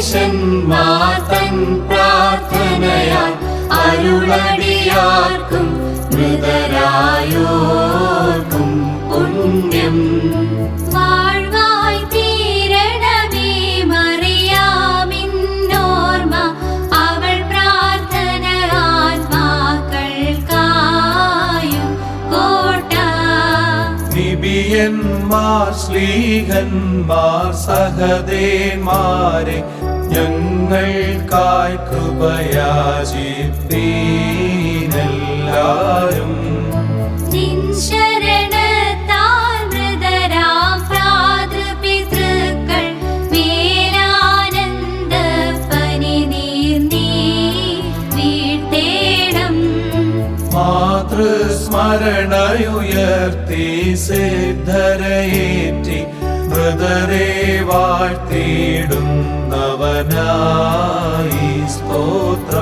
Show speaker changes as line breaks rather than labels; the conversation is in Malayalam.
യേശന്മാർ തൻ പ്രാർത്ഥനയാൽ അരുളടിയാർക്കും മൃതരായോർക്കും പുണ്യം.
വാഴ്വായി തീരണമേ മറിയാമിന്നോർമ്മ, അവൾ പ്രാർത്ഥന ആത്മാക്കൾക്കായും കോട്ട.
നിബിയന്മാർ ശ്ലീഹന്മാർ സഹദേന്മാരെ ഞങ്ങൾക്കായി കൃപയാചിപ്പീനെല്ലാരും.
നിൻ ശരണത്താൽ മൃതരാം ഭ്രാതൃപിതൃക്കൾ മേലാനന്ദ പനിനീർ നീ വീഴ്ത്തേണം.
മാതൃസ്മരണയുയർത്തി സിദ്ധരയേറ്റി മൃതരെ വാഴ്ത്തിയിടുന്നവനായി സ്തോത്രം.